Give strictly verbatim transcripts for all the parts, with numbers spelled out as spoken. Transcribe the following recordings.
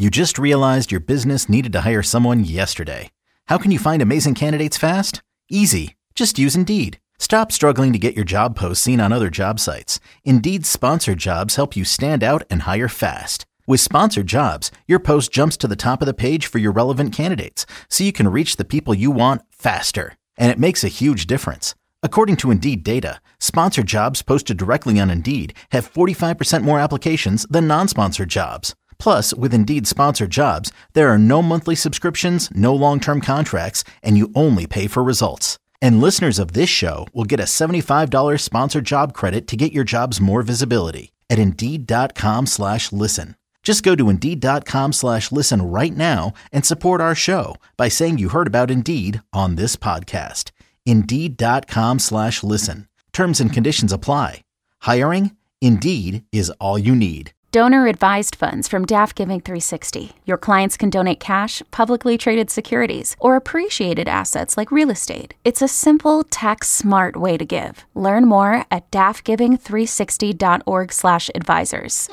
You just realized your business needed to hire someone yesterday. How can you find amazing candidates fast? Easy. Just use Indeed. Stop struggling to get your job posts seen on other job sites. Indeed's sponsored jobs help you stand out and hire fast. With sponsored jobs, your post jumps to the top of the page for your relevant candidates, so you can reach the people you want faster. And it makes a huge difference. According to Indeed data, sponsored jobs posted directly on Indeed have forty-five percent more applications than non-sponsored jobs. Plus, with Indeed sponsored jobs, there are no monthly subscriptions, no long-term contracts, and you only pay for results. And listeners of this show will get a seventy-five dollars sponsored job credit to get your jobs more visibility at Indeed.com slash listen. Just go to Indeed.com slash listen right now and support our show by saying you heard about Indeed on this podcast. Indeed.com slash listen. Terms and conditions apply. Hiring? Indeed is all you need. Donor-advised funds from D A F Giving three sixty. Your clients can donate cash, publicly traded securities, or appreciated assets like real estate. It's a simple, tax-smart way to give. Learn more at daffgiving three sixty dot org slash advisors.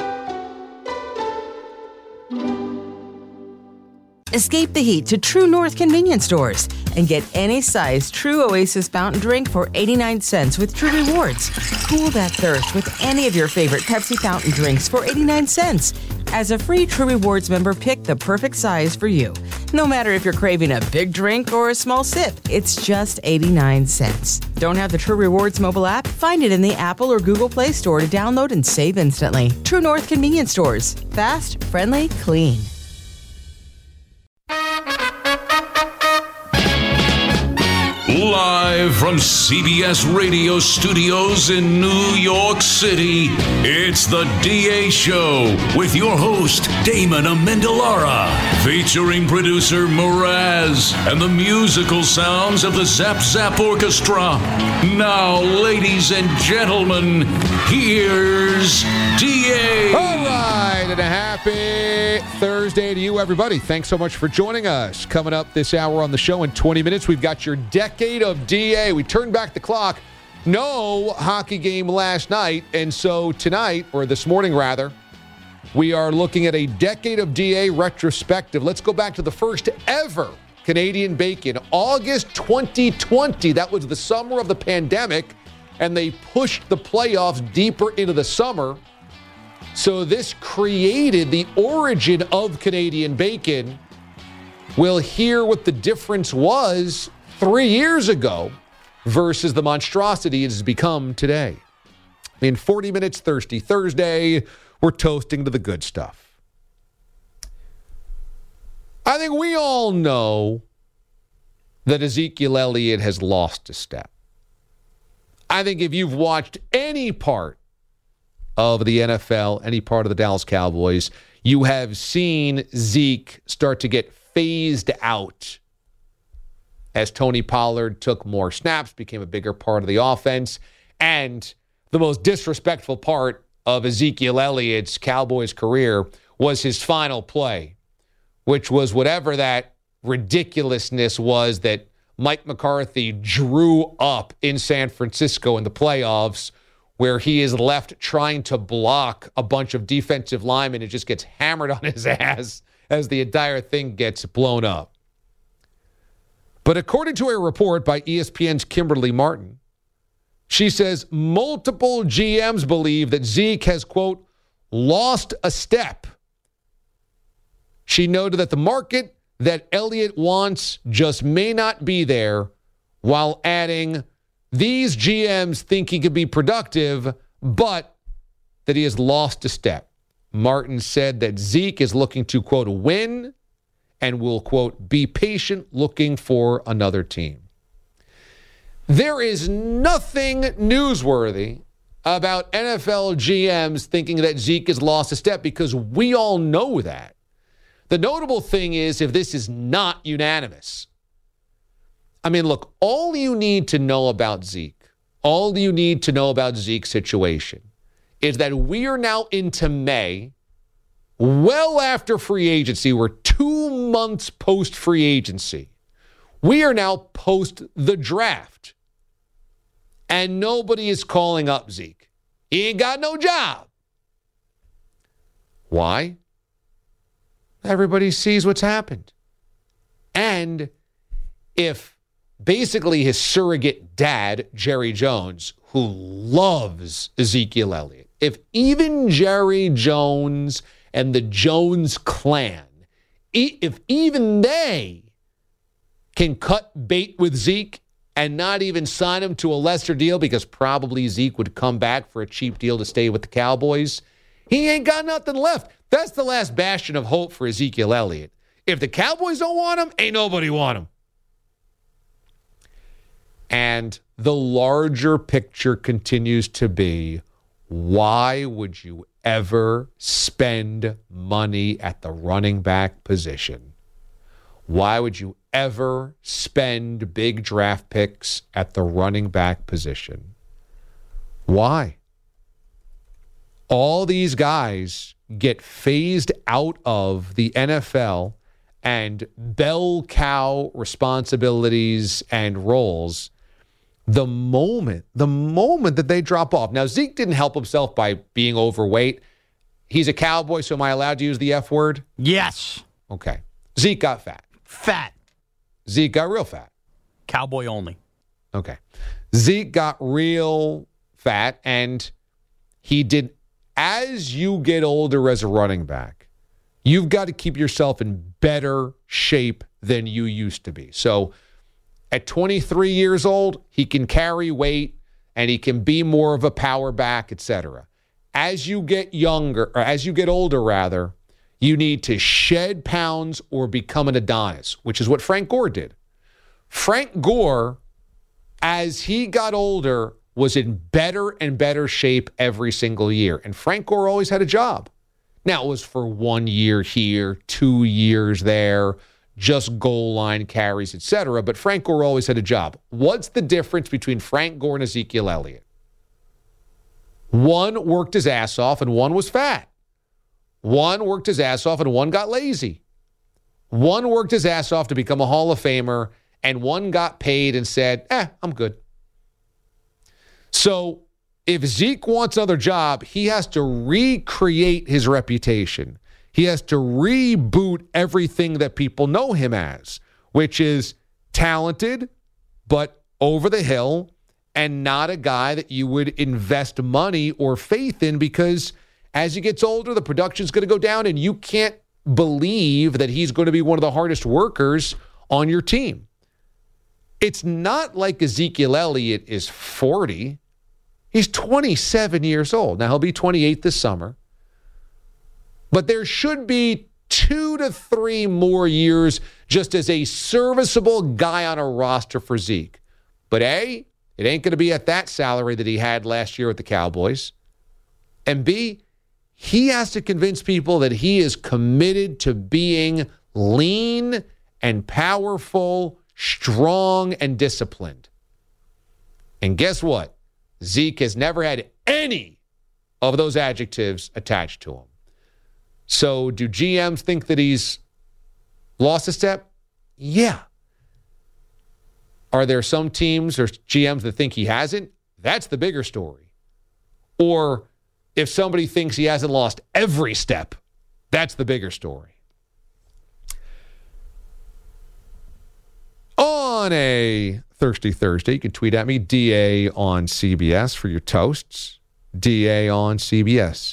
Escape the heat to True North convenience stores and get any size True Oasis fountain drink for eighty-nine cents with True Rewards. Cool that thirst with any of your favorite Pepsi fountain drinks for eighty-nine cents. As a free True Rewards member, pick the perfect size for you. No matter if you're craving a big drink or a small sip, it's just eighty-nine cents. Don't have the True Rewards mobile app? Find it in the Apple or Google Play Store to download and save instantly. True North convenience stores. Fast, friendly, clean. Live from C B S Radio Studios in New York City, it's the D A Show with your host, Damon Amendolara, featuring producer Mraz and the musical sounds of the Zap Zap Orchestra. Now, ladies and gentlemen, here's D A. All right, and a happy Thursday to you, everybody. Thanks so much for joining us. Coming up this hour on the show in twenty minutes, we've got your decade of D A. We turned back the clock. No hockey game last night, and so tonight, or this morning rather, we are looking at a decade of D A retrospective. Let's go back to the first ever Canadian Bacon, August twenty twenty. That was the summer of the pandemic, and they pushed the playoffs deeper into the summer. So this created the origin of Canadian Bacon. We'll hear what the difference was three years ago versus the monstrosity it has become today. In forty minutes, Thirsty Thursday, we're toasting to the good stuff. I think we all know that Ezekiel Elliott has lost a step. I think if you've watched any part of the N F L, any part of the Dallas Cowboys, you have seen Zeke start to get phased out as Tony Pollard took more snaps, became a bigger part of the offense. And the most disrespectful part of Ezekiel Elliott's Cowboys career was his final play, which was whatever that ridiculousness was that Mike McCarthy drew up in San Francisco in the playoffs, where he is left trying to block a bunch of defensive linemen and just gets hammered on his ass as the entire thing gets blown up. But according to a report by E S P N's Kimberly Martin, she says multiple G Ms believe that Zeke has, quote, lost a step. She noted that the market that Elliott wants just may not be there, while adding, these G Ms think he could be productive, but that he has lost a step. Martin said that Zeke is looking to, quote, win and will, quote, be patient looking for another team. There is nothing newsworthy about N F L G Ms thinking that Zeke has lost a step, because we all know that. The notable thing is if this is not unanimous. I mean, look, all you need to know about Zeke, all you need to know about Zeke's situation is that we are now into May, well after free agency. We're two months post-free agency. We are now post the draft. And nobody is calling up Zeke. He ain't got no job. Why? Everybody sees what's happened. And if basically his surrogate dad, Jerry Jones, who loves Ezekiel Elliott, if even Jerry Jones and the Jones clan, if even they can cut bait with Zeke and not even sign him to a lesser deal because probably Zeke would come back for a cheap deal to stay with the Cowboys, he ain't got nothing left. That's the last bastion of hope for Ezekiel Elliott. If the Cowboys don't want him, ain't nobody want him. And the larger picture continues to be, why would you ever spend money at the running back position? Why would you ever spend big draft picks at the running back position? Why? All these guys get phased out of the N F L and bell cow responsibilities and roles the moment, the moment that they drop off. Now, Zeke didn't help himself by being overweight. He's a Cowboy, so am I allowed to use the F word? Yes. Okay. Zeke got fat. Fat. Zeke got real fat. Cowboy only. Okay. Zeke got real fat, and he did, as you get older as a running back, you've got to keep yourself in better shape than you used to be. So at twenty-three years old, he can carry weight and he can be more of a power back, et cetera. As you get younger, or as you get older, rather, you need to shed pounds or become an Adonis, which is what Frank Gore did. Frank Gore, as he got older, was in better and better shape every single year. And Frank Gore always had a job. Now, it was for one year here, two years there, just goal line carries, et cetera. But Frank Gore always had a job. What's the difference between Frank Gore and Ezekiel Elliott? One worked his ass off and one was fat. One worked his ass off and one got lazy. One worked his ass off to become a Hall of Famer and one got paid and said, eh, I'm good. So if Zeke wants another job, he has to recreate his reputation. He has to reboot everything that people know him as, which is talented, but over the hill, and not a guy that you would invest money or faith in because as he gets older, the production's going to go down, and you can't believe that he's going to be one of the hardest workers on your team. It's not like Ezekiel Elliott is forty. He's twenty-seven years old. Now, he'll be twenty-eight this summer. But there should be two to three more years just as a serviceable guy on a roster for Zeke. But A, it ain't going to be at that salary that he had last year with the Cowboys. And B, he has to convince people that he is committed to being lean and powerful, strong and disciplined. And guess what? Zeke has never had any of those adjectives attached to him. So do G Ms think that he's lost a step? Yeah. Are there some teams or G Ms that think he hasn't? That's the bigger story. Or if somebody thinks he hasn't lost every step, that's the bigger story. On a Thirsty Thursday, you can tweet at me, D A on C B S for your toasts. D A on C B S.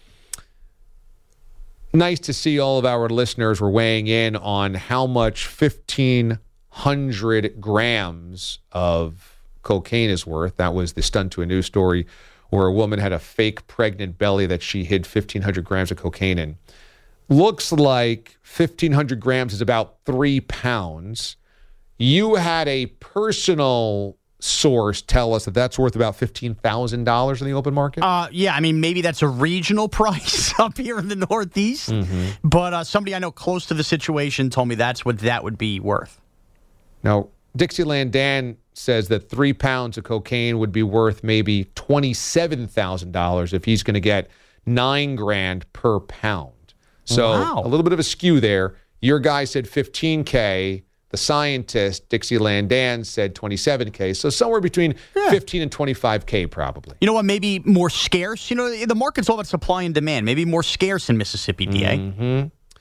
Nice to see all of our listeners were weighing in on how much fifteen hundred grams of cocaine is worth. That was the Stunt to a News story where a woman had a fake pregnant belly that she hid fifteen hundred grams of cocaine in. Looks like fifteen hundred grams is about three pounds. You had a personal source tell us that that's worth about fifteen thousand dollars in the open market? Uh, yeah, I mean, maybe that's a regional price up here in the Northeast. Mm-hmm. But uh, somebody I know close to the situation told me that's what that would be worth. Now, Dixieland Dan says that three pounds of cocaine would be worth maybe twenty-seven thousand dollars if he's going to get nine grand per pound. So wow. A little bit of a skew there. Your guy said fifteen K. The scientist, Dixieland Dan, said twenty-seven K. So somewhere between yeah. fifteen and twenty-five K probably. You know what? Maybe more scarce. You know, the market's all about supply and demand. Maybe more scarce in Mississippi, D A. Mm-hmm.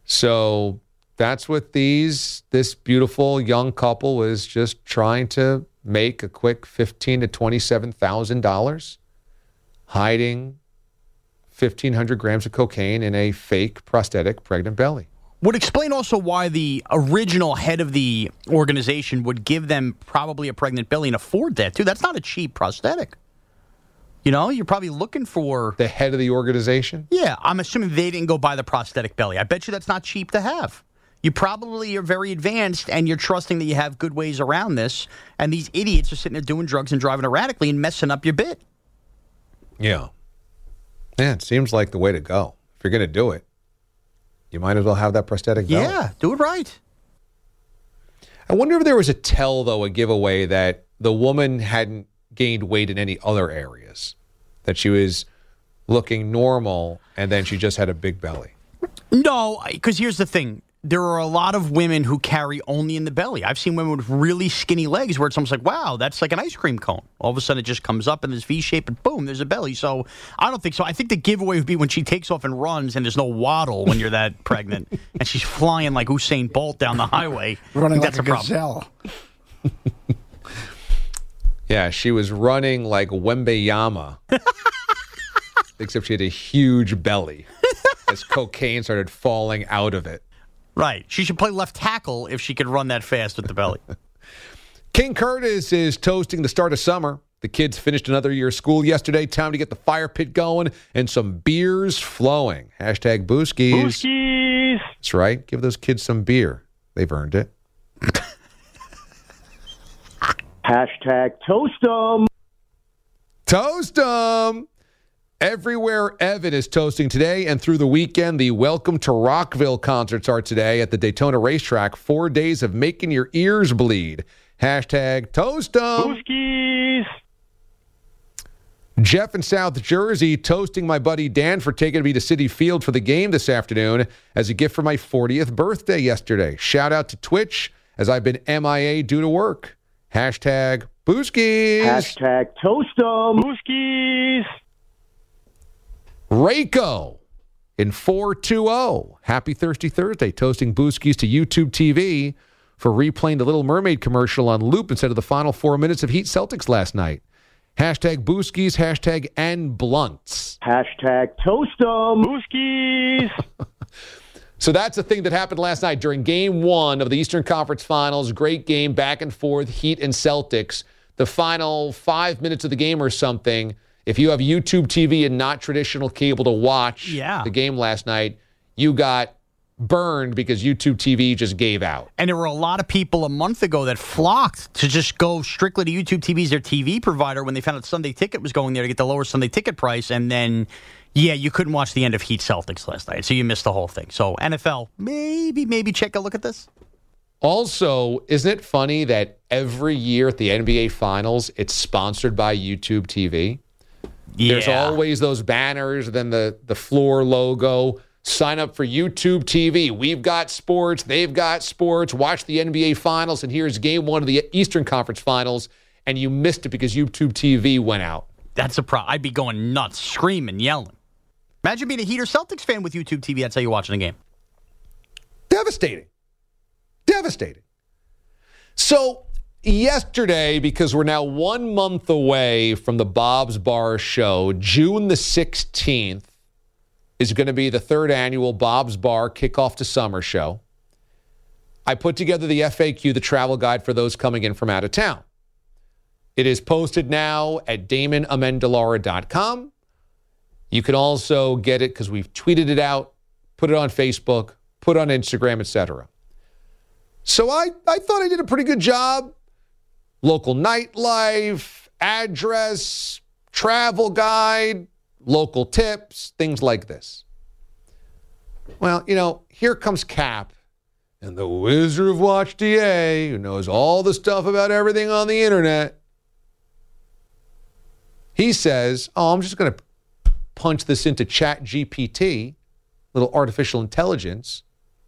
So that's what these this beautiful young couple is just trying to make a quick fifteen to twenty-seven thousand dollars, hiding fifteen hundred grams of cocaine in a fake prosthetic pregnant belly. Would explain also why the original head of the organization would give them probably a pregnant belly and afford that, too. That's not a cheap prosthetic. You know, you're probably looking for... The head of the organization? Yeah, I'm assuming they didn't go buy the prosthetic belly. I bet you that's not cheap to have. You probably are very advanced, and you're trusting that you have good ways around this, and these idiots are sitting there doing drugs and driving erratically and messing up your bit. Yeah. Yeah, it seems like the way to go. If you're going to do it, you might as well have that prosthetic belly. Yeah, do it right. I wonder if there was a tell, though, a giveaway that the woman hadn't gained weight in any other areas, that she was looking normal and then she just had a big belly. No, because here's the thing. There are a lot of women who carry only in the belly. I've seen women with really skinny legs where it's almost like, wow, that's like an ice cream cone. All of a sudden it just comes up in this V shape and boom, there's a belly. So I don't think so. I think the giveaway would be when she takes off and runs and there's no waddle when you're that pregnant and she's flying like Usain Bolt down the highway. Running like that's a, a problem. gazelle. Yeah, she was running like Wembayama, except she had a huge belly as cocaine started falling out of it. Right. She should play left tackle if she could run that fast with the belly. King Curtis is toasting the start of summer. The kids finished another year of school yesterday. Time to get the fire pit going and some beers flowing. Hashtag Booskies. Booskies. That's right. Give those kids some beer. They've earned it. Hashtag toast 'em. Toast 'em. Everywhere Evan is toasting today and through the weekend. The Welcome to Rockville concerts are today at the Daytona Racetrack. Four days of making your ears bleed. Hashtag toast 'em. Booskies. Jeff in South Jersey toasting my buddy Dan for taking me to Citi Field for the game this afternoon as a gift for my fortieth birthday yesterday. Shout out to Twitch as I've been M I A due to work. Hashtag Booskies. Hashtag toast 'em. Booskies. Rayco in four two zero. Happy Thirsty Thursday. Toasting Booskies to YouTube T V for replaying the Little Mermaid commercial on loop instead of the final four minutes of Heat Celtics last night. Hashtag Booskies. Hashtag and blunts. Hashtag toast 'em. Booskies. So that's the thing that happened last night during game one of the Eastern Conference Finals. Great game, back and forth, Heat and Celtics. The final five minutes of the game or something, if you have YouTube T V and not traditional cable to watch yeah. the game last night, you got burned because YouTube T V just gave out. And there were a lot of people a month ago that flocked to just go strictly to YouTube T V as their T V provider when they found out Sunday Ticket was going there to get the lower Sunday Ticket price. And then, yeah, you couldn't watch the end of Heat Celtics last night, so you missed the whole thing. So N F L, maybe, maybe check a look at this. Also, isn't it funny that every year at the N B A Finals, it's sponsored by YouTube T V? Yeah. There's always those banners, then the, the floor logo. Sign up for YouTube T V. We've got sports. They've got sports. Watch the N B A Finals, and here's game one of the Eastern Conference Finals, and you missed it because YouTube T V went out. That's a problem. I'd be going nuts, screaming, yelling. Imagine being a Heat or Celtics fan with YouTube T V. That's how you're watching a game. Devastating. Devastating. So yesterday, because we're now one month away from the Bob's Bar show, June the sixteenth is going to be the third annual Bob's Bar Kickoff to Summer show. I put together the F A Q, the travel guide for those coming in from out of town. It is posted now at damon amendolara dot com. You can also get it because we've tweeted it out, put it on Facebook, put it on Instagram, et cetera. So I, I thought I did a pretty good job. Local nightlife, address, travel guide, local tips, things like this. Well, you know, here comes Cap and the Wizard of Watch D A, who knows all the stuff about everything on the internet. He says, oh, I'm just going to punch this into Chat G P T, little artificial intelligence,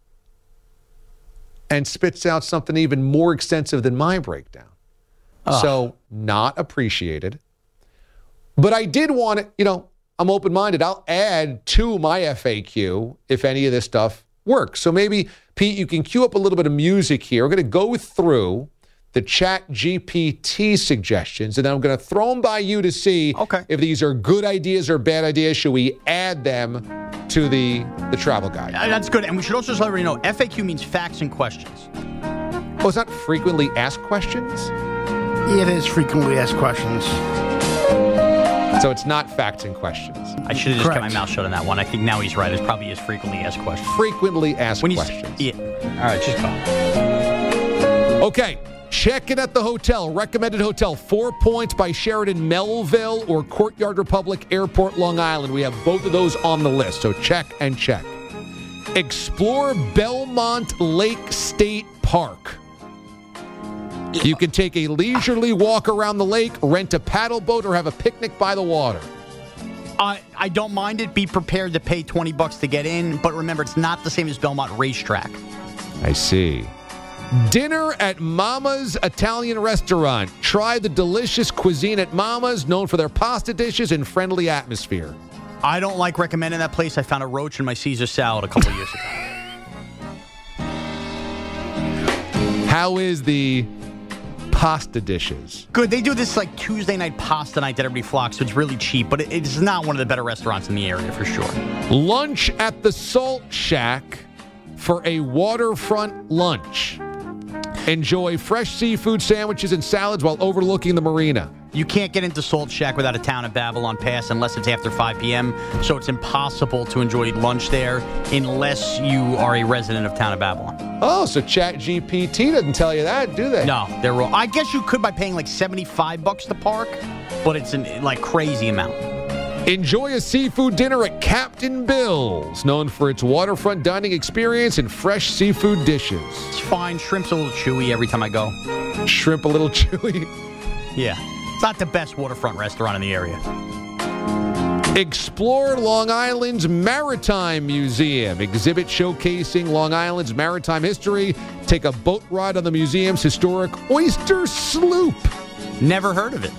and spits out something even more extensive than my breakdown. Oh. So, not appreciated. But I did want to, you know, I'm open-minded. I'll add to my F A Q if any of this stuff works. So maybe, Pete, you can cue up a little bit of music here. We're going to go through the Chat G P T suggestions, and then I'm going to throw them by you to see okay. if these are good ideas or bad ideas. Should we add them to the, the travel guide? Uh, that's good. And we should also just let everybody know, F A Q means facts and questions. Oh, it's not frequently asked questions? It is frequently asked questions. So it's not facts and questions. I should have just Correct. kept my mouth shut on that one. I think now he's right. It probably is frequently asked questions. Frequently asked When you questions. s- yeah. All right, just go. Okay. Check in at the hotel. Recommended hotel, Four Points by Sheraton Melville or Courtyard Republic Airport, Long Island. We have both of those on the list, so check and check. Explore Belmont Lake State Park. You can take a leisurely walk around the lake, rent a paddle boat, or have a picnic by the water. I I don't mind it. Be prepared to pay twenty bucks to get in, but remember, it's not the same as Belmont Racetrack. I see. Dinner at Mama's Italian Restaurant. Try the delicious cuisine at Mama's, known for their pasta dishes and friendly atmosphere. I don't like recommending that place. I found a roach in my Caesar salad a couple years ago. How is the pasta dishes? Good. They do this like Tuesday night pasta night that everybody flocks, so it's really cheap, but it, it's not one of the better restaurants in the area for sure. Lunch at the Salt Shack for a waterfront lunch. Enjoy fresh seafood sandwiches and salads while overlooking the marina. You can't get into Salt Shack without a Town of Babylon pass unless it's after five p.m., so it's impossible to enjoy lunch there unless you are a resident of Town of Babylon. Oh, so Chat G P T doesn't tell you that, do they? No, they're wrong. I guess you could by paying like seventy-five bucks to park, but it's an like crazy amount. Enjoy a seafood dinner at Captain Bill's, known for its waterfront dining experience and fresh seafood dishes. It's fine. Shrimp's a little chewy every time I go. Shrimp a little chewy. Yeah. It's not the best waterfront restaurant in the area. Explore Long Island's Maritime Museum. Exhibit showcasing Long Island's maritime history. Take a boat ride on the museum's historic oyster sloop. Never heard of it.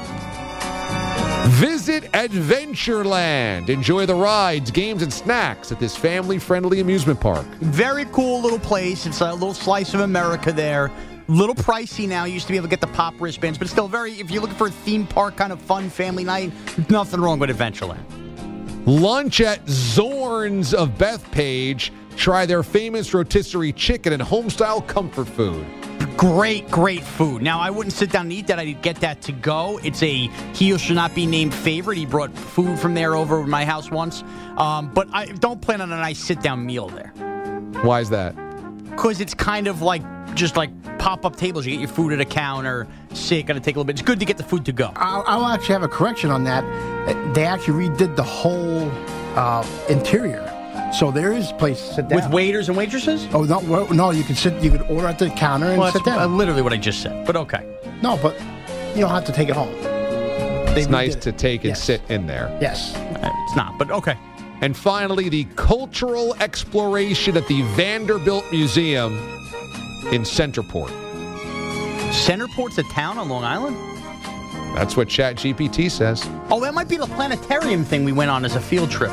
Visit Adventureland. Enjoy the rides, games, and snacks at this family-friendly amusement park. Very cool little place. It's a little slice of America there. Little pricey now. You used to be able to get the pop wristbands, but still very, if you're looking for a theme park kind of fun family night, nothing wrong with Adventureland. Lunch at Zorn's of Bethpage. Try their famous rotisserie chicken and homestyle comfort food. Great, great food. Now, I wouldn't sit down and eat that. I'd get that to go. It's a he who should not be named favorite. He brought food from there over to my house once. Um, but I don't plan on a nice sit-down meal there. Why is that? Because it's kind of like just like pop-up tables. You get your food at a counter, sit, got to take a little bit. It's good to get the food to go. I'll, I'll actually have a correction on that. They actually redid the whole uh, interior. So there is a place to sit down. With waiters and waitresses? Oh, no, well, no, you can sit, you can order at the counter and Well, sit that's uh, down. literally what I just said, but okay. No, but you don't have to take it home. They It's nice redid to it. take and Yes. sit in there. Yes. Uh, It's not, but okay. And finally, the cultural exploration at the Vanderbilt Museum in Centerport. Centerport's a town on Long Island? That's what Chat G P T says. Oh, that might be the planetarium thing we went on as a field trip.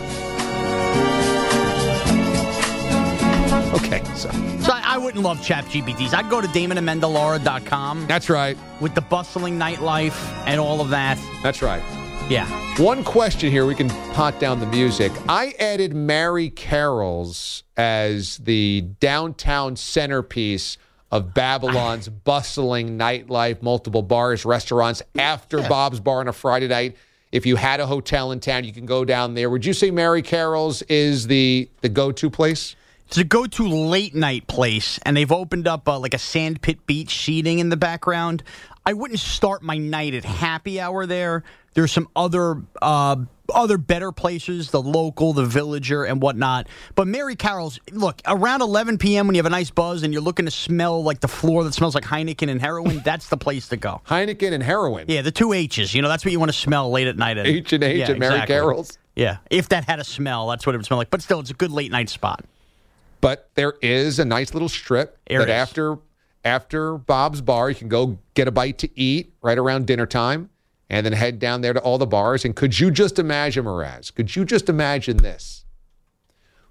Okay, so So I, I wouldn't love Chat G P Ts. I'd go to damon and mendelara dot com that's right. with the bustling nightlife and all of that. That's right. Yeah. One question here, we can pot down the music. I added Mary Carroll's as the downtown centerpiece of Babylon's bustling nightlife, multiple bars, restaurants, after Yeah. Bob's Bar on a Friday night. If you had a hotel in town, you can go down there. Would you say Mary Carroll's is the, the go-to place? It's a go-to late night place, and they've opened up uh, like a sandpit beach seating in the background. I wouldn't start my night at happy hour there. There's some other uh, other better places, the Local, the Villager, and whatnot. But Mary Carroll's, look, around eleven p.m. when you have a nice buzz and you're looking to smell like the floor that smells like Heineken and heroin, that's the place to go. Heineken and heroin. Yeah, the two H's. You know, that's what you want to smell late at night. At, H and H yeah, at Mary exactly. Carroll's. Yeah, if that had a smell, that's what it would smell like. But still, it's a good late night spot. But there is a nice little strip There that is. after after Bob's Bar, you can go get a bite to eat right around dinner time and then head down there to all the bars. And could you just imagine, Mraz, could you just imagine this?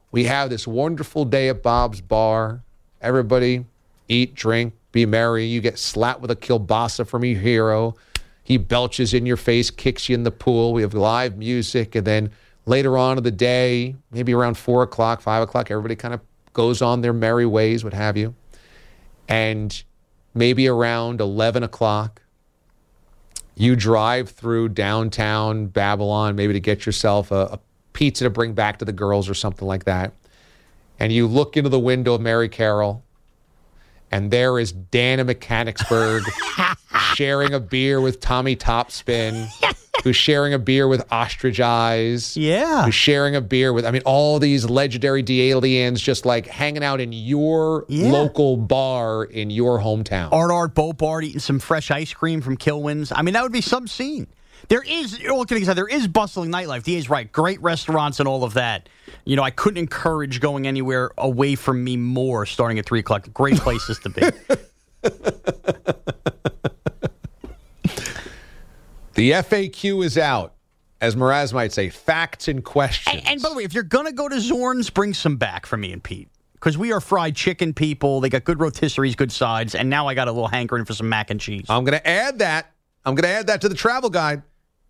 We have this wonderful day at Bob's Bar. Everybody eat, drink, be merry. You get slapped with a kielbasa from your hero. He belches in your face, kicks you in the pool. We have live music. And then later on in the day, maybe around four o'clock, five o'clock, everybody kind of goes on their merry ways, what have you. And maybe around eleven o'clock, you drive through downtown Babylon, maybe to get yourself a, a pizza to bring back to the girls or something like that. And you look into the window of Mary Carroll, and there is Dana Mechanicsburg sharing a beer with Tommy Topspin, who's sharing a beer with Ostrich Eyes. Yeah. Who's sharing a beer with, I mean, all these legendary D-aliens just like hanging out in your yeah. local bar in your hometown. Art Art Boat Bar eating some fresh ice cream from Kilwins. I mean, that would be some scene. There is, what can I say, there is bustling nightlife. D A's right. Great restaurants and all of that. You know, I couldn't encourage going anywhere away from me more starting at three o'clock. Great places to be. The F A Q is out. As Mraz might say, facts and questions. And, and by the way, if you're going to go to Zorn's, bring some back for me and Pete. Because we are fried chicken people. They got good rotisseries, good sides. And now I got a little hankering for some mac and cheese. I'm going to add that. I'm going to add that to the travel guide.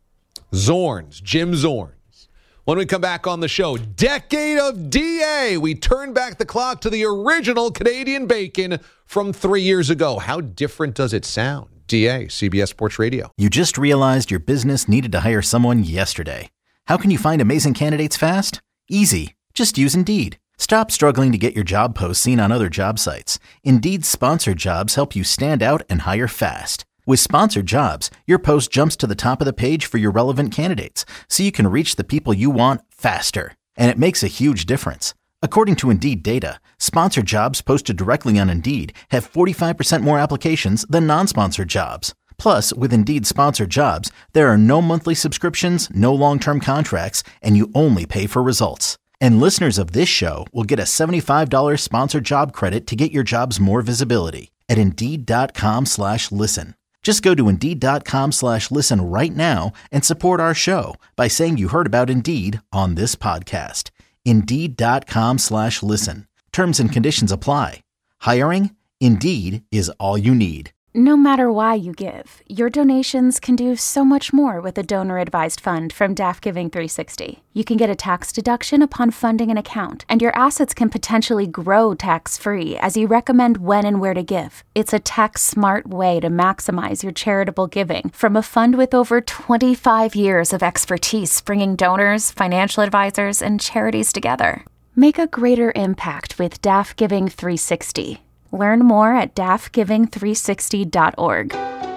Zorn's, Jim Zorn's. When we come back on the show, Decade of D A. We turn back the clock to the original Canadian bacon from three years ago. How different does it sound? D A, C B S Sports Radio. You just realized your business needed to hire someone yesterday. How can you find amazing candidates fast? Easy. Just use Indeed. Stop struggling to get your job posts seen on other job sites. Indeed's sponsored jobs help you stand out and hire fast. With sponsored jobs, your post jumps to the top of the page for your relevant candidates, so you can reach the people you want faster. And it makes a huge difference. According to Indeed data, sponsored jobs posted directly on Indeed have forty-five percent more applications than non-sponsored jobs. Plus, with Indeed sponsored jobs, there are no monthly subscriptions, no long-term contracts, and you only pay for results. And listeners of this show will get a seventy-five dollars sponsored job credit to get your jobs more visibility at Indeed.com slash listen. Just go to Indeed.com slash listen right now and support our show by saying you heard about Indeed on this podcast. Indeed.com slash listen. Terms and conditions apply. Hiring? Indeed is all you need. No matter why you give, your donations can do so much more with a donor-advised fund from Daft Giving three sixty. You can get a tax deduction upon funding an account, and your assets can potentially grow tax-free as you recommend when and where to give. It's a tax-smart way to maximize your charitable giving from a fund with over twenty-five years of expertise bringing donors, financial advisors, and charities together. Make a greater impact with Daft Giving three sixty. Learn more at daft giving three sixty dot org.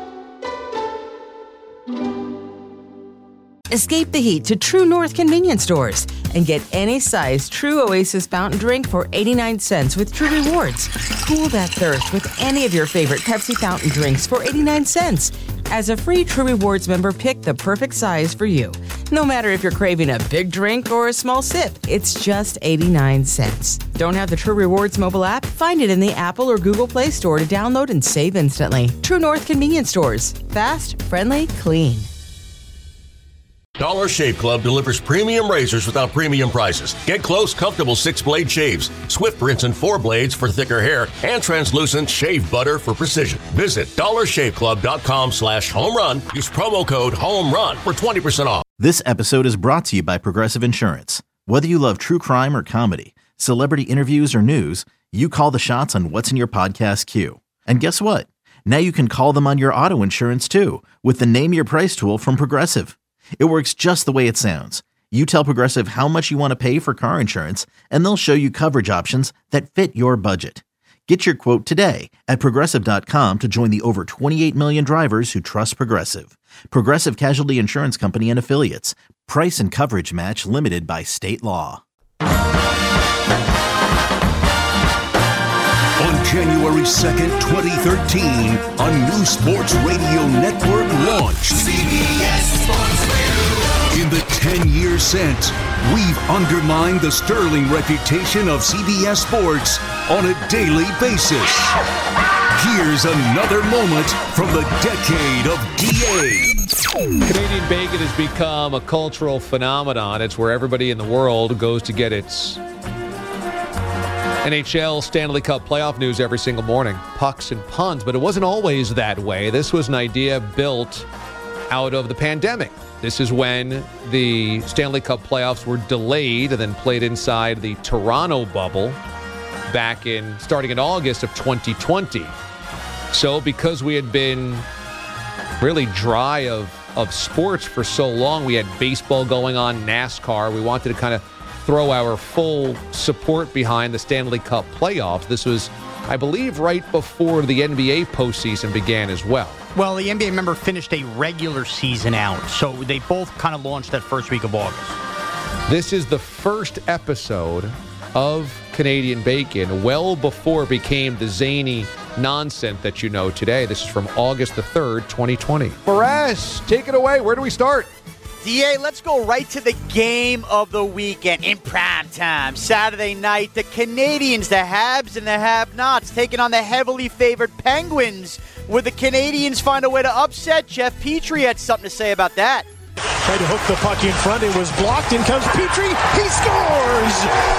Escape the heat to True North convenience stores and get any size True Oasis fountain drink for eighty-nine cents with True Rewards. Cool that thirst with any of your favorite Pepsi fountain drinks for eighty-nine cents. As a free True Rewards member, pick the perfect size for you. No matter if you're craving a big drink or a small sip, it's just eighty-nine cents. Don't have the True Rewards mobile app? Find it in the Apple or Google Play Store to download and save instantly. True North convenience stores. Fast, friendly, clean. Dollar Shave Club delivers premium razors without premium prices. Get close, comfortable six-blade shaves, swift rinse and four blades for thicker hair, and translucent shave butter for precision. Visit dollar shave club dot com slash home run. Use promo code HOMERUN for twenty percent off. This episode is brought to you by Progressive Insurance. Whether you love true crime or comedy, celebrity interviews or news, you call the shots on what's in your podcast queue. And guess what? Now you can call them on your auto insurance too with the Name Your Price tool from Progressive. It works just the way it sounds. You tell Progressive how much you want to pay for car insurance, and they'll show you coverage options that fit your budget. Get your quote today at Progressive dot com to join the over twenty-eight million drivers who trust Progressive. Progressive Casualty Insurance Company and Affiliates. Price and coverage match limited by state law. On January second, twenty thirteen, a new sports radio network launched. C B S Sports Radio. In the ten years since, we've undermined the sterling reputation of C B S Sports on a daily basis. Here's another moment from the decade of D A. Canadian bacon has become a cultural phenomenon. It's where everybody in the world goes to get its N H L Stanley Cup playoff news every single morning. Pucks and puns, but it wasn't always that way. This was an idea built out of the pandemic. This is when the Stanley Cup playoffs were delayed and then played inside the Toronto bubble back in starting in August of twenty twenty. So because we had been really dry of, of sports for so long, we had baseball going on, NASCAR. We wanted to kind of throw our full support behind the Stanley Cup playoffs. This was, I believe, right before the N B A postseason began as well. Well, the N B A, remember, finished a regular season out, so they both kind of launched that first week of August. This is the first episode of Canadian Bacon, well before it became the zany nonsense that you know today. This is from August the third, twenty twenty. Perez, take it away. Where do we start? D A, let's go right to the game of the weekend in prime time. Saturday night, the Canadians, the Habs and the Have-Nots, taking on the heavily favored Penguins. Would the Canadians find a way to upset? Jeff Petrie had something to say about that. Tried to hook the puck in front. It was blocked. In comes Petrie. He scores!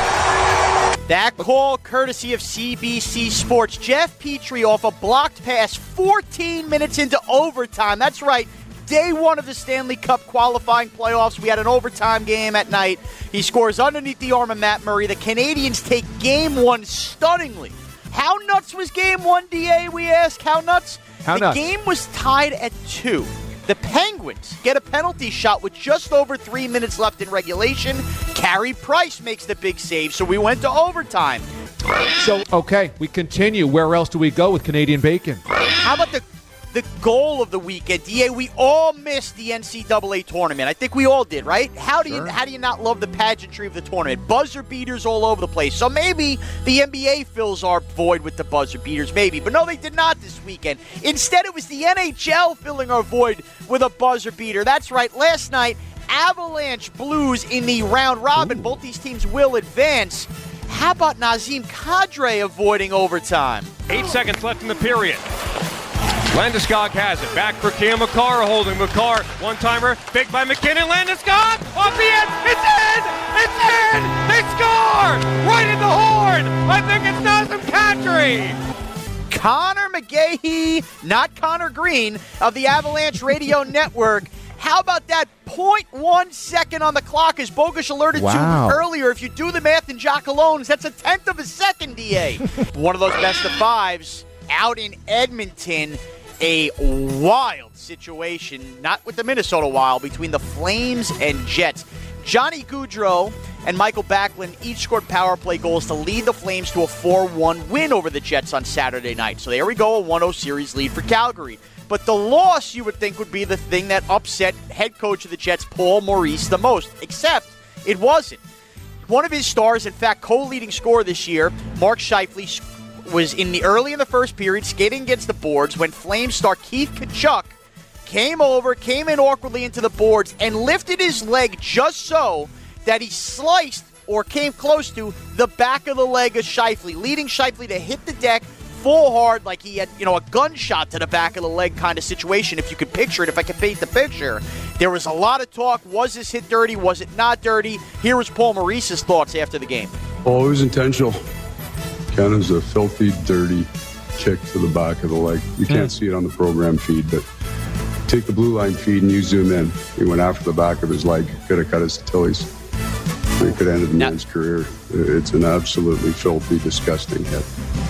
That call courtesy of C B C Sports. Jeff Petrie off a blocked pass fourteen minutes into overtime. That's right. Day one of the Stanley Cup qualifying playoffs. We had an overtime game at night. He scores underneath the arm of Matt Murray. The Canadians take game one stunningly. How nuts was game one, D A, we ask? How nuts? How the nuts? game was tied at two. The Penguins get a penalty shot with just over three minutes left in regulation. Carey Price makes the big save, so we went to overtime. So, okay, we continue. Where else do we go with Canadian Bacon? How about the the goal of the weekend, D A? We all missed the N C double A tournament. I think we all did, right? How do Sure. you how do you not love the pageantry of the tournament? Buzzer beaters all over the place. So maybe the N B A fills our void with the buzzer beaters, maybe. But no, they did not this weekend. Instead, it was the N H L filling our void with a buzzer beater. That's right. Last night, Avalanche Blues in the round robin. Ooh. Both these teams will advance. How about Nazem Kadri avoiding overtime? Eight seconds left in the period. Landeskog has it. Back for Cam Makar, holding Makar. One-timer, big by McKinnon. Landeskog, off the end. It's in! It's in! They score! Right in the horn! I think it's Nazem Kadri! Connor McGahey, not Connor Green, of the Avalanche Radio Network. How about that point one second on the clock, as Bogusch alerted Wow. to earlier? If you do the math in Jock Alone's, that's a tenth of a second, D A. One of those best of fives out in Edmonton. A wild situation, not with the Minnesota Wild, between the Flames and Jets. Johnny Gaudreau and Michael Backlund each scored power play goals to lead the Flames to a four one win over the Jets on Saturday night. So there we go, a one oh series lead for Calgary. But the loss, you would think, would be the thing that upset head coach of the Jets, Paul Maurice, the most. Except it wasn't. One of his stars, in fact, co-leading scorer this year, Mark Scheifele, was in the early in the first period, skating against the boards when Flames star Keith Tkachuk came over, came in awkwardly into the boards, and lifted his leg just so that he sliced or came close to the back of the leg of Scheifele, leading Scheifele to hit the deck full hard like he had, you know, a gunshot to the back of the leg kind of situation, if you could picture it, if I could paint the picture. There was a lot of talk. Was this hit dirty? Was it not dirty? Here was Paul Maurice's thoughts after the game. Oh, it was intentional. Ken is a filthy, dirty kick to the back of the leg. You can't mm. see it on the program feed, but take the blue line feed and you zoom in. He went after the back of his leg, could have cut his Achilles. He could have ended the man's career. It's an absolutely filthy, disgusting hit.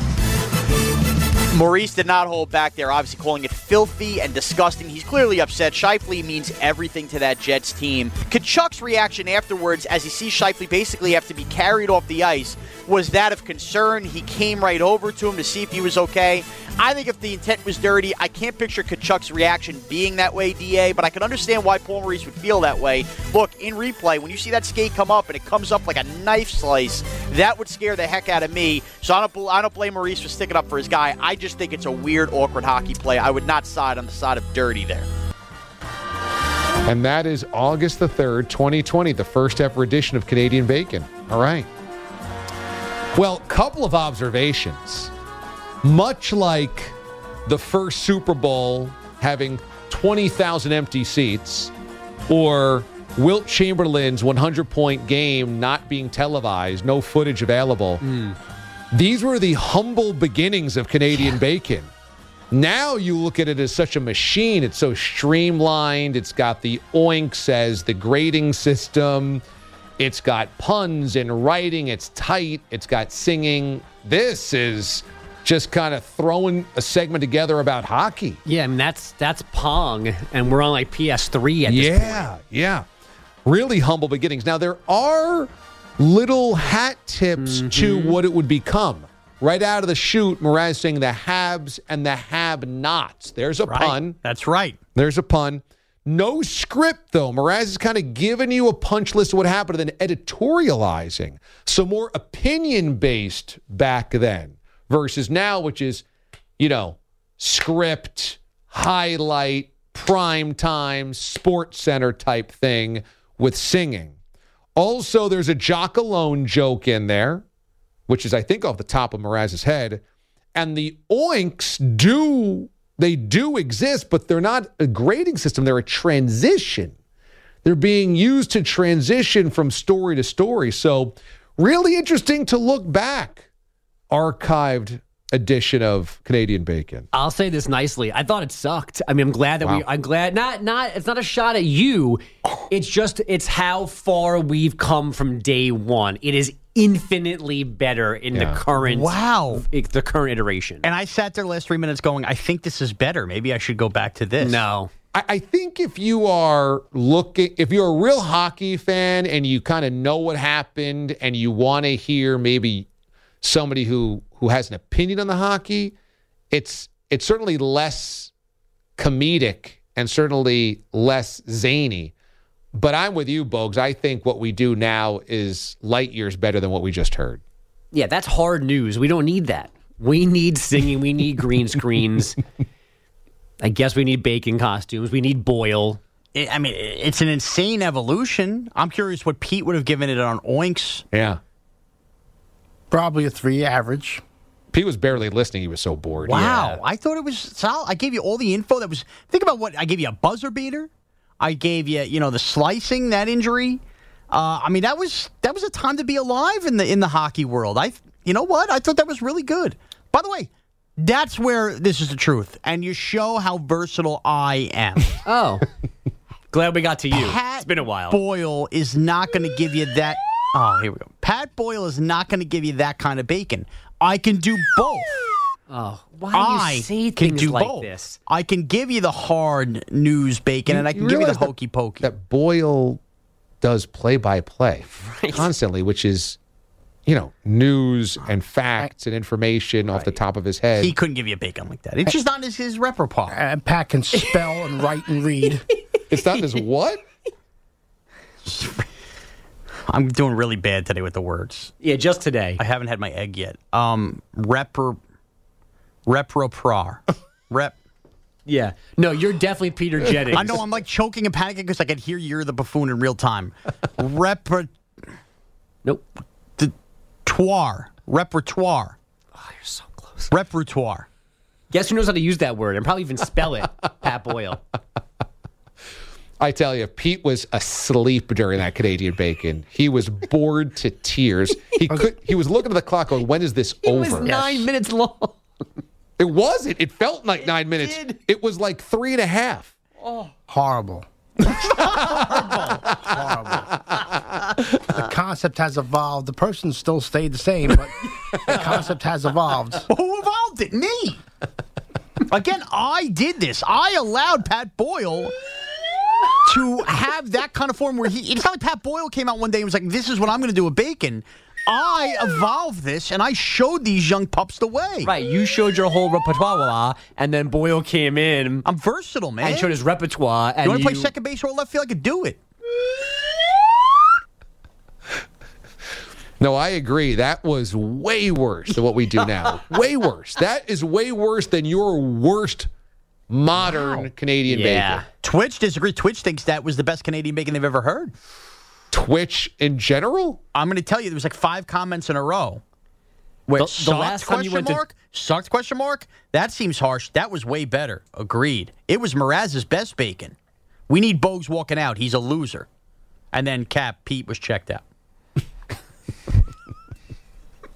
Maurice did not hold back there, obviously calling it filthy and disgusting. He's clearly upset. Scheifele means everything to that Jets team. Tkachuk's reaction afterwards, as he sees Scheifele basically have to be carried off the ice, was that of concern. He came right over to him to see if he was okay. I think if the intent was dirty, I can't picture Tkachuk's reaction being that way, D A, but I can understand why Paul Maurice would feel that way. Look, in replay, when you see that skate come up and it comes up like a knife slice, that would scare the heck out of me. So I don't, I don't blame Maurice for sticking up for his guy. I just think it's a weird, awkward hockey play. I would not side on the side of dirty there. And that is August the third, twenty twenty, the first ever edition of Canadian Bacon. All right. Well, couple of observations. Much like the first Super Bowl having twenty thousand empty seats, or Wilt Chamberlain's one hundred point game not being televised, no footage available, mm. These were the humble beginnings of Canadian bacon. Now you look at it as such a machine. It's so streamlined. It's got the oinks as the grading system. It's got puns and writing. It's tight. It's got singing. This is just kind of throwing a segment together about hockey. Yeah, I mean, that's that's Pong, and we're on like P S three at this point. Yeah, yeah. Really humble beginnings. Now, there are little hat tips mm-hmm. to what it would become. Right out of the chute, Mraz saying the Habs and the Have-nots. There's a right. pun. That's right. There's a pun. No script, though. Mraz is kind of giving you a punch list of what happened and then editorializing. So more opinion-based back then versus now, which is, you know, script, highlight, prime time, sports center type thing with singing. Also, there's a Jock Alone joke in there, which is, I think, off the top of Mraz's head. And the oinks do, they do exist, but they're not a grading system. They're a transition. They're being used to transition from story to story. So really interesting to look back. Archived edition of Canadian Bacon. I'll say this nicely. I thought it sucked. I mean, I'm glad that wow. we, I'm glad, not, not, it's not a shot at you. It's just, it's how far we've come from day one. It is infinitely better in yeah. the current, wow, the current iteration. And I sat there last three minutes going, I think this is better. Maybe I should go back to this. No. I, I think if you are looking, if you're a real hockey fan and you kind of know what happened and you want to hear maybe somebody who, who has an opinion on the hockey, it's it's certainly less comedic and certainly less zany. But I'm with you, Bogues. I think what we do now is light years better than what we just heard. Yeah, that's hard news. We don't need that. We need singing. We need green screens. I guess we need bacon costumes. We need Boyle. It, I mean, it's an insane evolution. I'm curious what Pete would have given it on oinks. Yeah. Probably a three average. Pete was barely listening. He was so bored. Wow. Yeah. I thought it was solid. I gave you all the info that was... Think about what... I gave you a buzzer beater. I gave you, you know, the slicing, that injury. Uh, I mean, that was that was a time to be alive in the in the hockey world. I, You know what? I thought that was really good. By the way, that's where this is the truth. And you show how versatile I am. Oh. Glad we got to you. Pat it's been a while. Boyle is not going to give you that... Oh, here we go. Pat Boyle is not going to give you that kind of bacon. I can do both. Oh, why do you I say can things do like both. this? I can give you the hard news bacon, You- and I can you give you the realize that- hokey pokey. That Boyle does play-by-play Right. constantly, which is, you know, news and facts and information off the top of his head. He couldn't give you bacon like that. It's just not his, his repertoire. And Pat can spell and write and read. It's not his what? I'm doing really bad today with the words. Yeah, just today. I haven't had my egg yet. Um, repro, repropar, rep. Yeah. No, you're definitely Peter Jennings. I know I'm like choking and panicking because I can hear you're the buffoon in real time. Repro. Nope. The Repertoire. Repertoire. Oh, you're so close. Repertoire. Guess who knows how to use that word and probably even spell it? Pat Boyle. I tell you, Pete was asleep during that Canadian Bacon. He was bored to tears. He could. He was looking at the clock going, when is this It over? was nine Yes. minutes long. It wasn't. It felt like nine minutes. did. It was like three and a half. Horrible. Horrible. The concept has evolved. The person still stayed the same, but the concept has evolved. Who evolved it? Me. Again, I did this. I allowed Pat Boyle to have that kind of form where he... It's not like Pat Boyle came out one day and was like, this is what I'm going to do with bacon. I evolved this, and I showed these young pups the way. Right, you showed your whole repertoire, and then Boyle came in. I'm versatile, man. And showed his repertoire. And you want to you play second base or left field? I could do it. No, I agree. That was way worse than what we do now. Way worse. That is way worse than your worst modern Wow. Canadian Yeah. bacon. Twitch disagrees. Twitch thinks that was the best Canadian bacon they've ever heard. Twitch in general? I'm going to tell you, there was like five comments in a row. Wait, The- the sucked, last time you question went to- mark? Sucked, question mark? That seems harsh. That was way better. Agreed. It was Mraz's best bacon. We need Bogues walking out. He's a loser. And then Cap, Pete was checked out.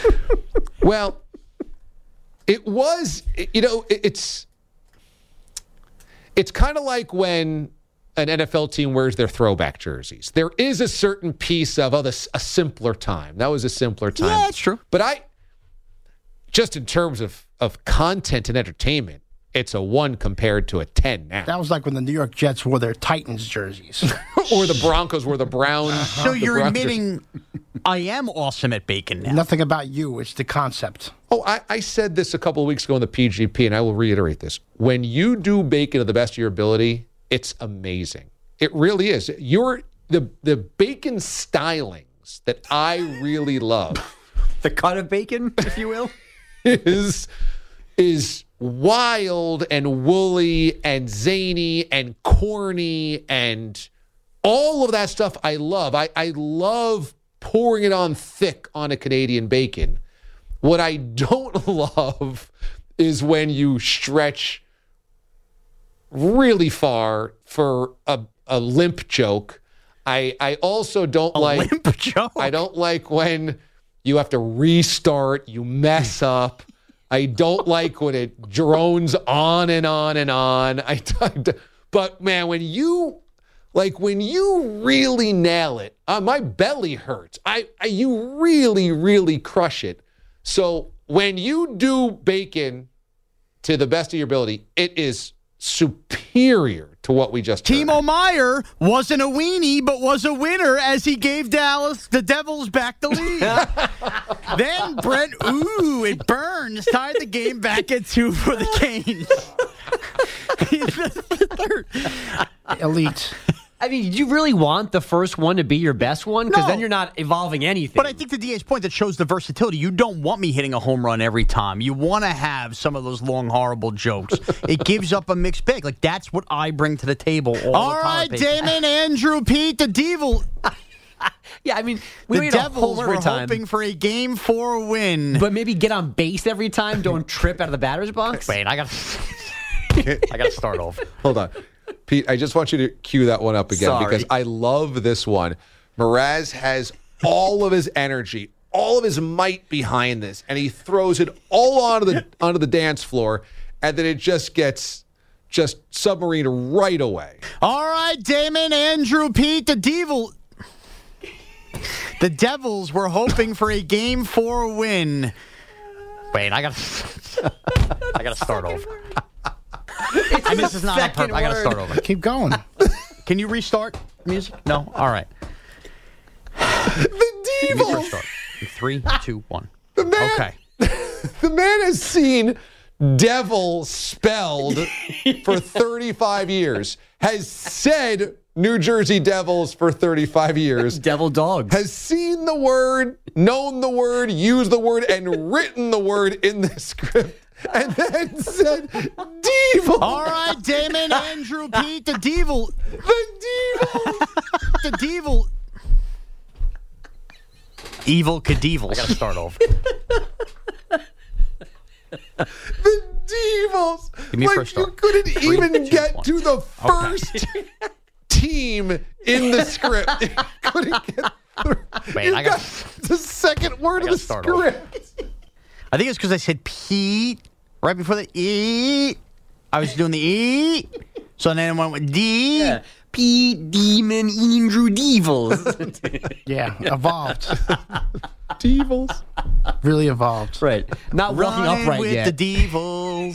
Well, it was, you know, it's it's kind of like when an N F L team wears their throwback jerseys. There is a certain piece of, oh, this, a simpler time. That was a simpler time. Yeah, that's true. But I, just in terms of, of content and entertainment, it's a one compared to a ten now. That was like when the New York Jets wore their Titans jerseys. Or the Broncos wore the Browns. So you're admitting I am awesome at bacon now. Nothing about you. It's the concept. Oh, I, I said this a couple of weeks ago in the P G P, and I will reiterate this. When you do bacon to the best of your ability, it's amazing. It really is. You're the the bacon stylings that I really love. The cut of bacon, if you will, is is wild and woolly and zany and corny and all of that stuff I love. I, I love pouring it on thick on a Canadian bacon. What I don't love is when you stretch really far for a, a limp joke. I I also don't a like limp joke. I don't like when you have to restart, you mess up. I don't like when it drones on and on and on. I, but man, when you like when you really nail it, uh, my belly hurts. I, I you really really crush it. So when you do bacon to the best of your ability, it is superior to what we just heard. Timo Meyer wasn't a weenie, but was a winner as he gave Dallas, the Devils, back the lead. Then Brent, ooh, it burns, tied the game back at two for the Canes. Elite. I mean, do you really want the first one to be your best one? Because No. then you're not evolving anything. But I think to D A's point, that shows the versatility. You don't want me hitting a home run every time. You want to have some of those long, horrible jokes. It gives up a mixed bag. Like, that's what I bring to the table all, all the time. right, Damon, Andrew, Pete, the Devil. Yeah, I mean, we the made a Devils home were every time. hoping for a game four win. But maybe get on base every time. Don't trip out of the batter's box. Wait, I got I got to start over. Hold on. Pete, I just want you to cue that one up again Sorry. because I love this one. Mraz has all of his energy, all of his might behind this, and he throws it all onto the onto the dance floor, and then it just gets just submarine right away. All right, Damon, Andrew, Pete, the Devil. The Devils were hoping for a game four win. Wait, I got to I got to start over. And this is not a perfect. I got to start over. Keep going. Can you restart music? No? All right. The Devils. Start. Three, two, one. The man, Okay. The man has seen devil spelled for thirty-five years, has said New Jersey Devils for thirty-five years. Devil dogs. Has seen the word, known the word, used the word, and written the word in the script. And then said, Devil. All right, Damon, Andrew, Pete, the Devil. The Devil. The Devil. Evil Cadevils. I got to start over. The Devils. Give me a like first you start. couldn't Three, even two, get one. to the first team in the script. You couldn't get through. Wait, you I got- the second word I of the gotta start over. script. I think it's because I said Pete right before the E. I was doing the E. So then I went with D. Yeah. Pete, Demon, Andrew, Devils. Yeah, evolved. Devils. Really evolved. Right. Not walking Running upright with yet. the Devils.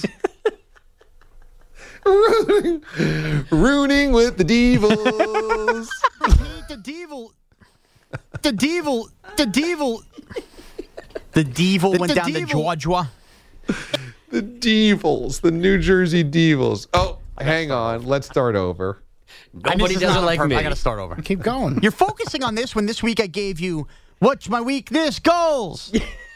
Ruining, ruining with the Devils. Pete, the Devil. The Devil. The Devil. The Devil The- went the down Devil. to Georgia. The Devils. The New Jersey Devils. Oh, hang on. Let's start over. Nobody This is doesn't not like perfect. me. I got to start over. Keep going. You're focusing on this when this week I gave you, what's my weakness? Goals.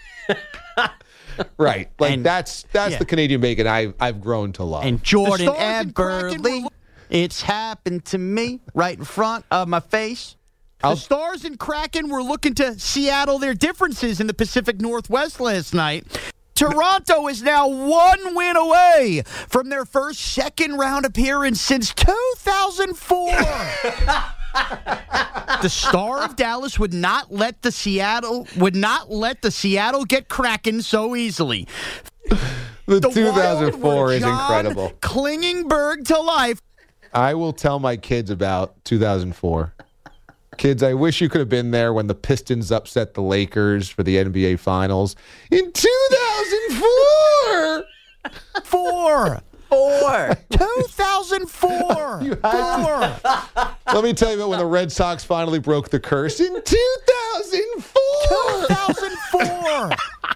Right. Like And- that's that's yeah. the Canadian bacon I've I've grown to love. And Jordan The Stars and Kraken Eberle. were- It's happened to me right in front of my face. I'll- The Stars and Kraken were looking to Seattle their differences in the Pacific Northwest last night. Toronto is now one win away from their first second round appearance since two thousand four. The star of Dallas would not let the Seattle would not let the Seattle get cracking so easily. The, The two thousand four Wild is were John incredible. Klingberg to life. I will tell my kids about two thousand four. Kids, I wish you could have been there when the Pistons upset the Lakers for the N B A Finals in two thousand four. Four. Four. two thousand four. You had to- Let me tell you about when the Red Sox finally broke the curse in two thousand four. two thousand four.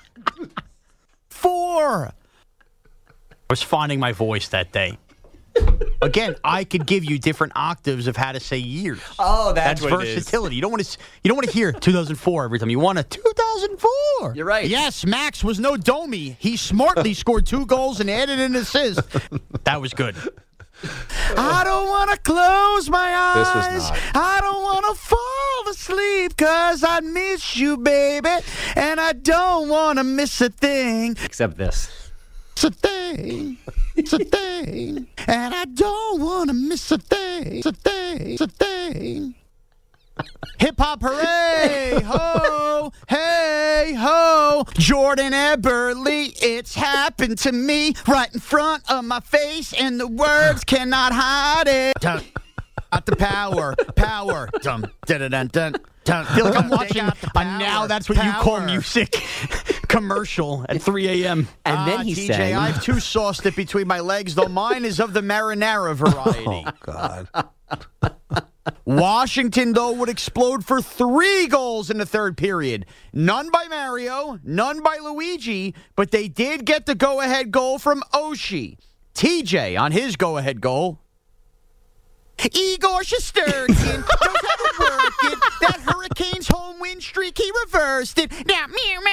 Four. I was finding my voice that day. Again, I could give you different octaves of how to say years. Oh, that's, That's what it is. versatility. You don't want to. You don't want to hear two thousand four every time. You want a two thousand four. You're right. Yes, Max was no dummy. He smartly scored two goals and added an assist. That was good. I don't want to close my eyes. This was not. I don't want to fall asleep because I miss you, baby. And I don't want to miss a thing. Except this. It's a thing. It's a thing. And I don't want to miss a thing. It's a thing. It's a thing. Hip hop hooray! Ho! Hey ho! Jordan Eberle, it's happened to me right in front of my face, and the words cannot hide it. Dun, got the power, power. Dum, dun, dun, dun, dun. I feel like I'm watching a Now That's What You Call Music commercial at three a.m. And then he T J, sang- I have too sauced it between my legs, though mine is of the marinara variety. Oh, God. Washington, though, would explode for three goals in the third period. None by Mario, none by Luigi, but they did get the go-ahead goal from Oshie. T J on his go-ahead goal. Igor Shesterkin knows how to work it. That Hurricanes home win streak, he reversed it. Now,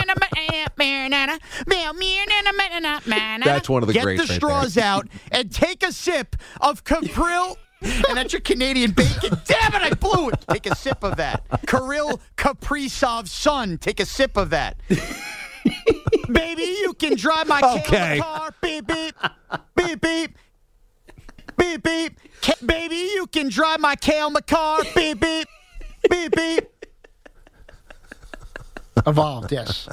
That's one of the Get greats the right straws there. out and take a sip of Capril. And that's your Canadian bacon. Damn it, I blew it. Take a sip of that. Kirill Kaprizov's son. Take a sip of that. Baby, you can drive my Okay. car. Beep, beep. Beep, beep. Beep, beep. Ca- baby, you can drive my Kale McCarr. Beep, beep. Beep, beep. Evolved, yes.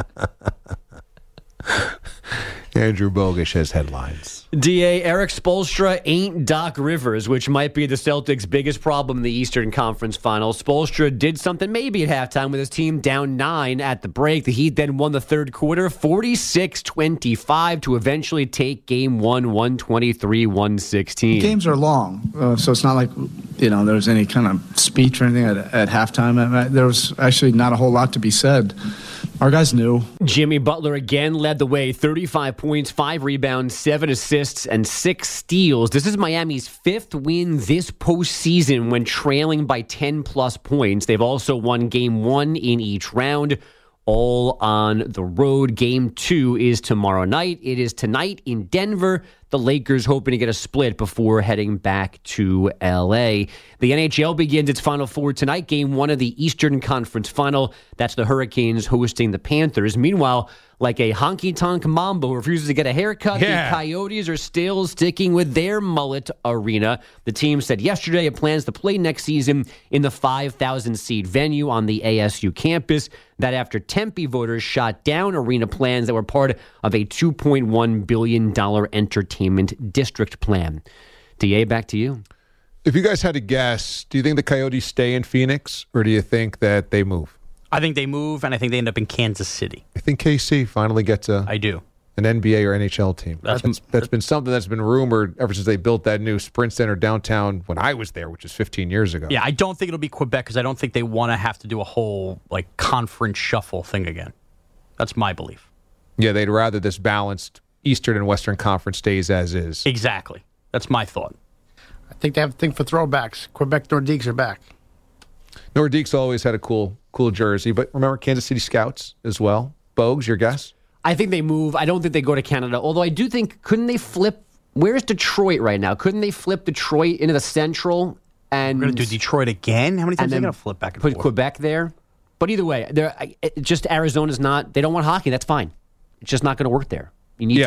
Andrew Bogish has headlines. D A, Eric Spoelstra ain't Doc Rivers, which might be the Celtics' biggest problem in the Eastern Conference Finals. Spoelstra did something maybe at halftime with his team down nine at the break. The Heat then won the third quarter, forty-six twenty-five, to eventually take game one, one twenty-three one sixteen. Games are long, uh, so it's not like, you know, there was any kind of speech or anything at, at halftime. I mean, there was actually not a whole lot to be said. Our guys knew. Jimmy Butler again led the way, thirty-five points, five rebounds, seven assists, and six steals. This is Miami's fifth win this postseason when trailing by ten-plus points. They've also won game one in each round, all on the road. Game two is tomorrow night. It is tonight in Denver. The Lakers hoping to get a split before heading back to L A. The N H L begins its Final Four tonight. Game one of the Eastern Conference Final. That's the Hurricanes hosting the Panthers. Meanwhile, like a honky-tonk Mamba who refuses to get a haircut, Yeah. the Coyotes are still sticking with their mullet arena. The team said yesterday it plans to play next season in the five thousand seat venue on the A S U campus. That after Tempe voters shot down arena plans that were part of a two point one billion dollars entertainment district plan. D A, back to you. If you guys had to guess, do you think the Coyotes stay in Phoenix or do you think that they move? I think they move, and I think they end up in Kansas City. I think K C finally gets a I do. an N B A or N H L team. That's- That's, that's been something that's been rumored ever since they built that new Sprint Center downtown when I was there, which is fifteen years ago. Yeah, I don't think it'll be Quebec because I don't think they want to have to do a whole like conference shuffle thing again. That's my belief. Yeah, they'd rather this balanced Eastern and Western Conference stays as is. Exactly. That's my thought. I think they have a thing for throwbacks. Quebec Nordiques are back. Nordiques always had a cool, cool jersey, but remember Kansas City Scouts as well. Bogues, your guess? I think they move. I don't think they go to Canada, although I do think, couldn't they flip? Where's Detroit right now? Couldn't they flip Detroit into the Central? And We're going to do Detroit again? How many times and are they then going to flip back and put forth? Quebec there? But either way, they're, I- it- just Arizona's not, they don't want hockey. That's fine. It's just not going to work there. You need Yeah. to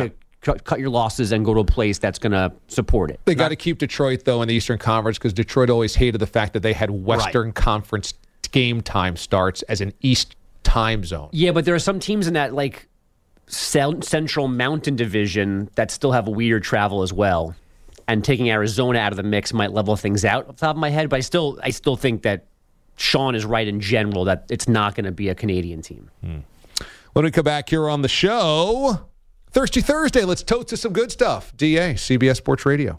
cut, cut your losses and go to a place that's going to support it. They got to keep Detroit, though, in the Eastern Conference because Detroit always hated the fact that they had Western right. Conference game time starts as an East time zone. Yeah, but there are some teams in that, like, Central Mountain Division that still have weird travel as well. And taking Arizona out of the mix might level things out off the top of my head, but I still I still think that Sean is right in general that it's not going to be a Canadian team. Hmm. When we come back here on the show, Thirsty Thursday, let's toast to some good stuff. D A, C B S Sports Radio.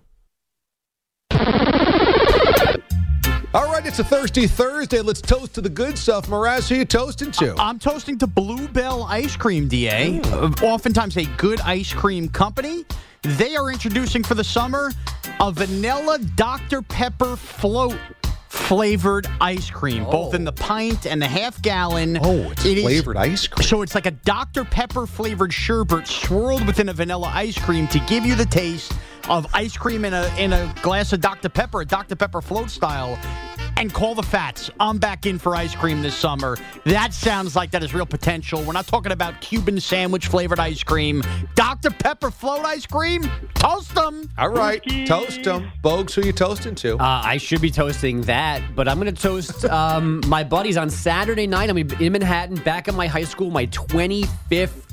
All right, it's a Thirsty Thursday. Let's toast to the good stuff. Mraz, who are you toasting to? I'm toasting to Bluebell Ice Cream, D A. Mm. Oftentimes a good ice cream company. They are introducing for the summer a vanilla Doctor Pepper float flavored ice cream, oh. both in the pint and the half gallon. Oh, it's it flavored is, ice cream. So it's like a Doctor Pepper flavored sherbet swirled within a vanilla ice cream to give you the taste of ice cream in a in a glass of Doctor Pepper, a Doctor Pepper float style. And call the Fats. I'm back in for ice cream this summer. That sounds like that is real potential. We're not talking about Cuban sandwich flavored ice cream. Doctor Pepper float ice cream. Toast them. All right. Cookies. Toast them. Bogues, who are you toasting to? Uh, I should be toasting that, but I'm going to toast um, my buddies on Saturday night. I'm in Manhattan, back at my high school, my twenty-fifth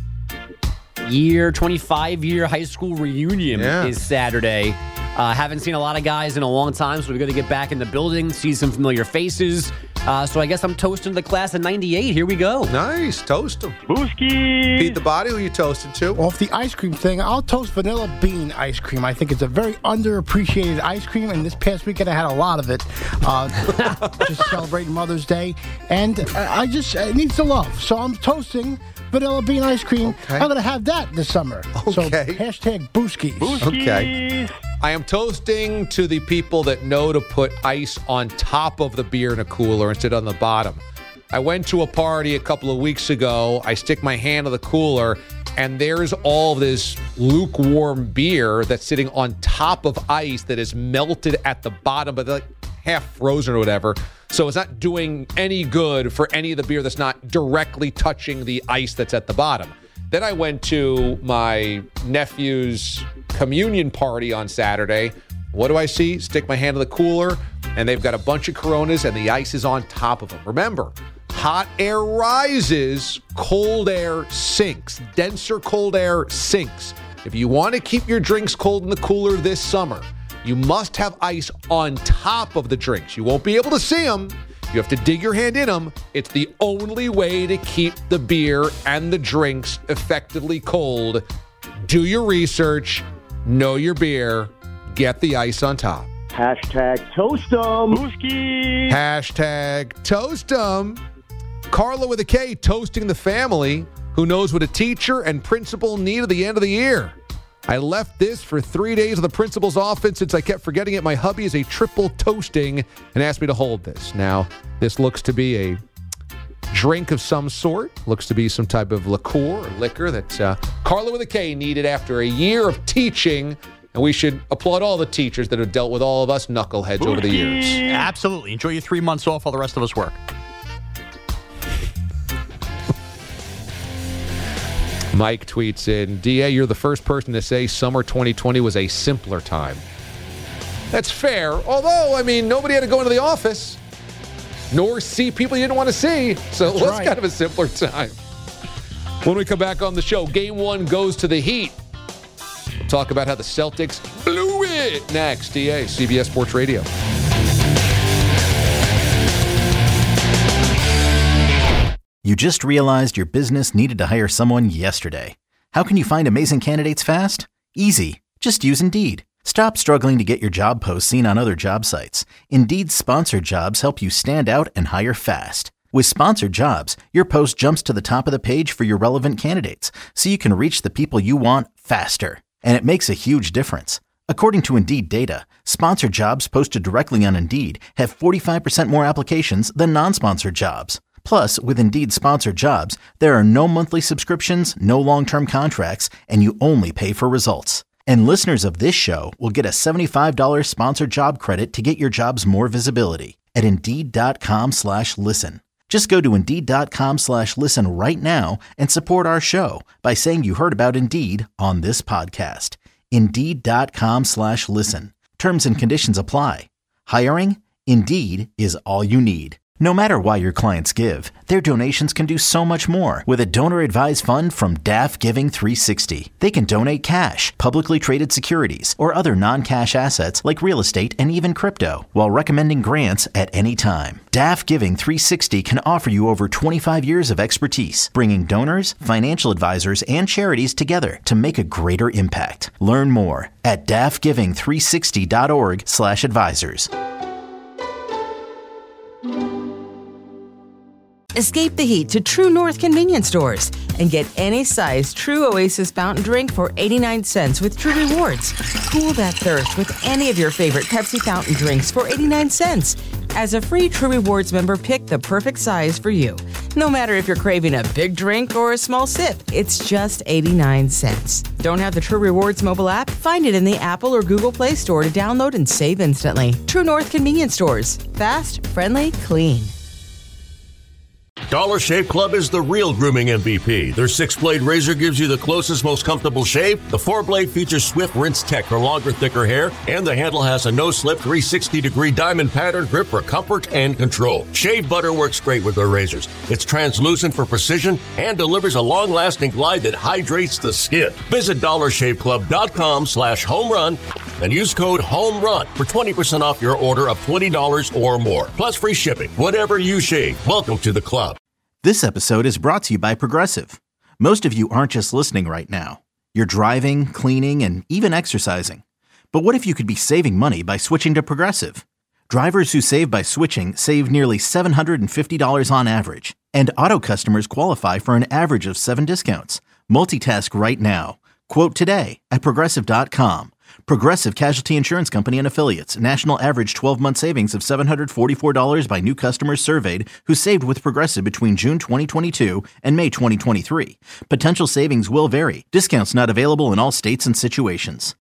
year, twenty-five year high school reunion yeah. is Saturday. Uh, haven't seen a lot of guys in a long time, so we're going to get back in the building, see some familiar faces. Uh, so I guess I'm toasting the class of ninety-eight. Here we go. Nice. Toast them. Booski. Feed the body. Who you toasting to? Off the ice cream thing, I'll toast vanilla bean ice cream. I think it's a very underappreciated ice cream, and this past weekend I had a lot of it. Uh, just celebrating Mother's Day. And I just, it needs the love. So I'm toasting vanilla bean ice cream. Okay. I'm going to have that this summer. Okay. So hashtag Booskies. Booskies. Okay. I am toasting to the people that know to put ice on top of the beer in a cooler instead of on the bottom. I went to a party a couple of weeks ago. I stick my hand in the cooler, and there's all this lukewarm beer that's sitting on top of ice that is melted at the bottom, but like half frozen or whatever. So it's not doing any good for any of the beer that's not directly touching the ice that's at the bottom. Then I went to my nephew's communion party on Saturday. What do I see? Stick my hand in the cooler, and they've got a bunch of Coronas, and the ice is on top of them. Remember, hot air rises, cold air sinks. Denser cold air sinks. If you want to keep your drinks cold in the cooler this summer, you must have ice on top of the drinks. You won't be able to see them. You have to dig your hand in them. It's the only way to keep the beer and the drinks effectively cold. Do your research. Know your beer. Get the ice on top. Hashtag toast 'em. Booskies. Hashtag toast 'em. Carla with a K toasting the family who knows what a teacher and principal need at the end of the year. I left this for three days of the principal's office since I kept forgetting it. My hubby is a triple toasting and asked me to hold this. Now, this looks to be a drink of some sort. Looks to be some type of liqueur or liquor that uh, Carla with a K needed after a year of teaching. And we should applaud all the teachers that have dealt with all of us knuckleheads over the years. Absolutely. Enjoy your three months off while the rest of us work. Mike tweets in, D A, you're the first person to say summer twenty twenty was a simpler time. That's fair. Although, I mean, nobody had to go into the office, nor see people you didn't want to see. So it was right. kind of a simpler time. When we come back on the show, game one goes to the Heat. We'll talk about how the Celtics blew it next. D A, C B S Sports Radio. You just realized your business needed to hire someone yesterday. How can you find amazing candidates fast? Easy. Just use Indeed. Stop struggling to get your job posts seen on other job sites. Indeed's sponsored jobs help you stand out and hire fast. With sponsored jobs, your post jumps to the top of the page for your relevant candidates, so you can reach the people you want faster. And it makes a huge difference. According to Indeed data, sponsored jobs posted directly on Indeed have forty-five percent more applications than non-sponsored jobs. Plus, with Indeed sponsored jobs, there are no monthly subscriptions, no long-term contracts, and you only pay for results. And listeners of this show will get a seventy-five dollars sponsored job credit to get your jobs more visibility at Indeed.com slash listen. Just go to Indeed.com slash listen right now and support our show by saying you heard about Indeed on this podcast. Indeed.com slash listen. Terms and conditions apply. Hiring? Indeed is all you need. No matter why your clients give, their donations can do so much more with a donor-advised fund from D A F Giving three sixty. They can donate cash, publicly traded securities, or other non-cash assets like real estate and even crypto, while recommending grants at any time. D A F Giving three sixty can offer you over twenty-five years of expertise, bringing donors, financial advisors, and charities together to make a greater impact. Learn more at D A F giving three sixty dot org slash advisors. Escape the heat to True North convenience stores and get any size True Oasis fountain drink for eighty-nine cents with True Rewards. Cool that thirst with any of your favorite Pepsi fountain drinks for eighty-nine cents. As a free True Rewards member, pick the perfect size for you. No matter if you're craving a big drink or a small sip, it's just eighty-nine cents. Don't have the True Rewards mobile app? Find it in the Apple or Google Play Store to download and save instantly. True North convenience stores. Fast, friendly, clean. Dollar Shave Club is the real grooming M V P. Their six-blade razor gives you the closest, most comfortable shave. The four-blade features swift rinse tech for longer, thicker hair, and the handle has a no-slip three hundred sixty degree diamond pattern grip for comfort and control. Shave butter works great with their razors. It's translucent for precision and delivers a long-lasting glide that hydrates the skin. Visit dollar shave club dot com slash home run and use code HOMERUN for twenty percent off your order of twenty dollars or more, plus free shipping. Whatever you shave, welcome to the club. This episode is brought to you by Progressive. Most of you aren't just listening right now. You're driving, cleaning, and even exercising. But what if you could be saving money by switching to Progressive? Drivers who save by switching save nearly seven hundred fifty dollars on average. And auto customers qualify for an average of seven discounts. Multitask right now. Quote today at Progressive dot com. Progressive Casualty Insurance Company and Affiliates. National average twelve-month savings of seven hundred forty-four dollars by new customers surveyed who saved with Progressive between June twenty twenty-two and May twenty twenty-three. Potential savings will vary. Discounts not available in all states and situations.